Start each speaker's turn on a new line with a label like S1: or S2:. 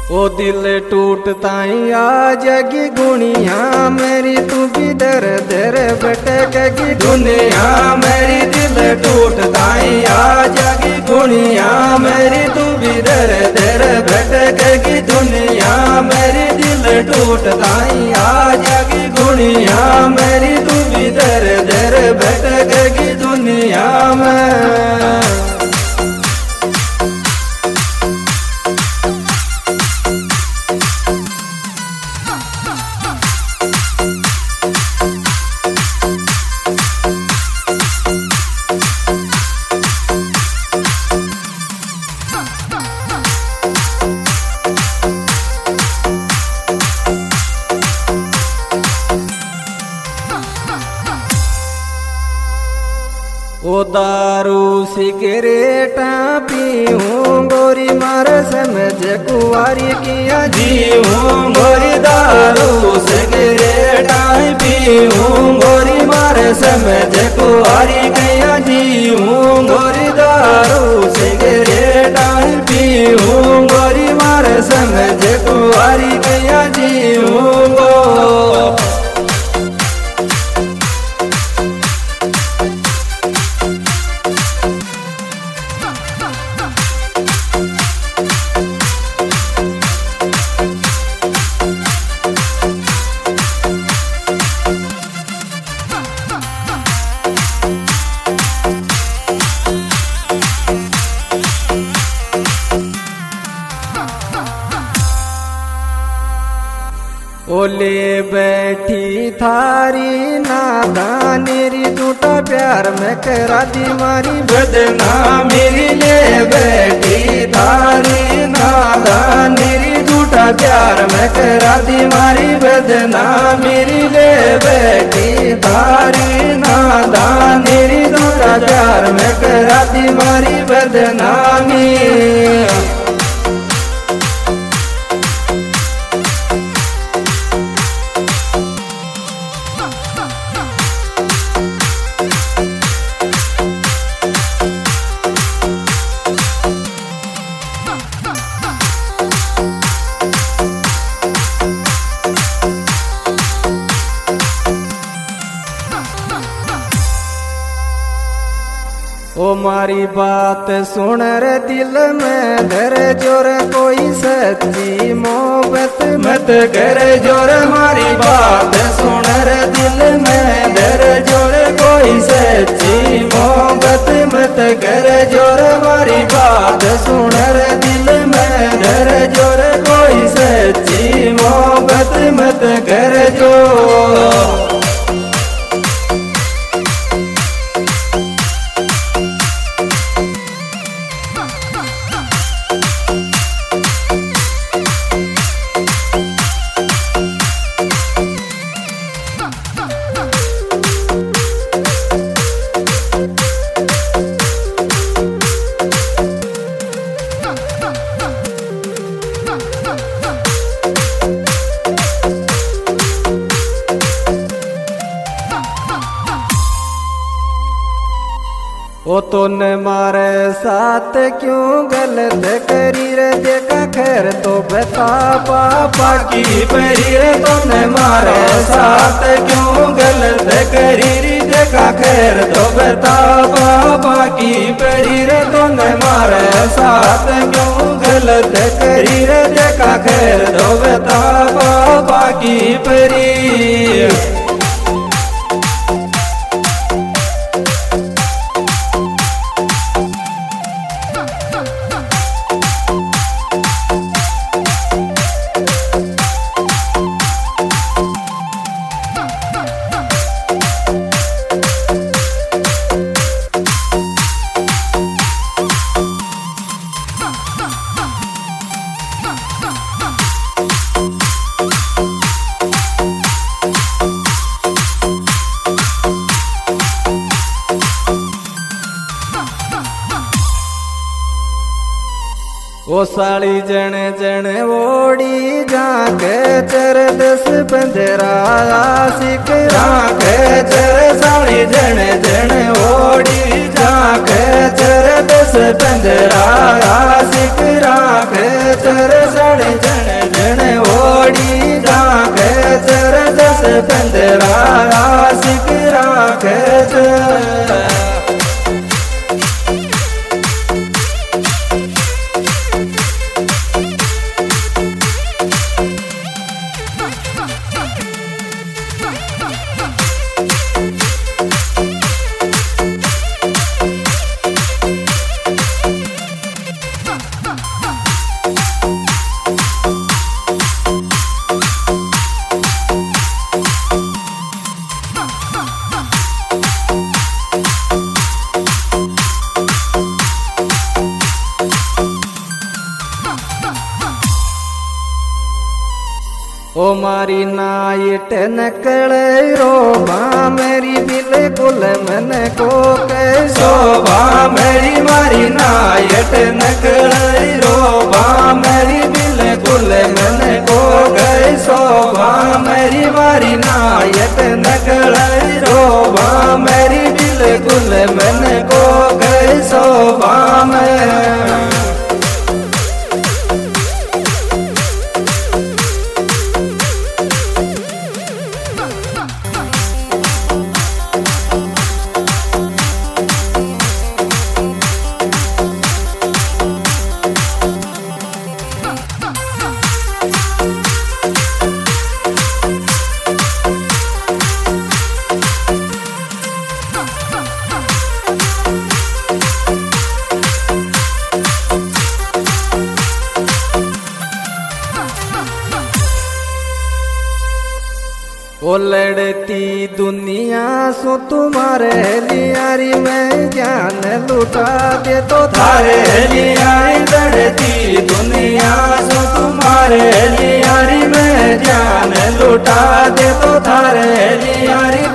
S1: ओ दिल टूटताई आ जगी गुनिया मेरी तू भी दर दर भटकेगी दुनिया मेरी दिल टूटताई आ जगी गुनिया मेरी तू भी दर दर भटकेगी दुनिया मेरी दिल टूटताई आ जगी गुनिया मेरी तू भी दर दर भटकेगी दुनिया में। ओ दारू सिगरेटा पीऊँ गोरी मार समझ कुंवारी किया जीऊँ गोरी दारू सिगरेटा पीऊँ गोरी मार समझ कुंवारी किया जीऊँ गोरी दारू सिगरेटा पीऊँ गोरी मार समझ कुंवारी किया जीऊँ। ओले बैठी थारी नादानेरी टूटा प्यार में करा दी मारी बदनाम मेरी ले बैठी थारी नादानेरी टूटा प्यार में करा दी मारी बदनाम मेरी ले बैठी थारी नादानेरी टूटा प्यार में करा दी मारी बदनामी। ओ मारी बात सुन रे दिल में धर जोर कोई सच्ची मोहब्बत मत कर जोर मारी बात सुन रे दिल में धर जोर कोई सच्ची मोहब्बत मत कर जोर मारी बात सुन रे दिल में धर जोर कोई सच्ची मोहब्बत मत कर जो। ओ तूने मारे साथ क्यों गलत करी रे देखा खैर तो बता पापा की परी रे तूने मारे साथ क्यों गलत करी रे देखा खैर तो बता पापा की परी रे तूने मारे साथ क्यों गलत करी रे देखा खैर तो बता पापा की परी। ओ साली जन जन ओड़ी जाके चर दस पंजरा आशिक राखे चर साली जन जन ओड़ी जाके चर दस पंजरा आशिक राखे चर साली जन ओ मारी नाइट नकले रोबा मेरी बिल्कुल मन को के शोभा मेरी मारी नाइट नकले रोबा मेरी बिल्कुल मन को के शोभा मेरी मारी नाइट नकले रोबा मेरी बिल्कुल मन को के शोभा में ओ लड़ती दुनिया सो तुम्हारे लियारी में ज्ञान लुटा दे तो थारे लियारी लड़ती दुनिया सो तुम्हारे लियारी में ज्ञान लुटा दे तो थारे लियारी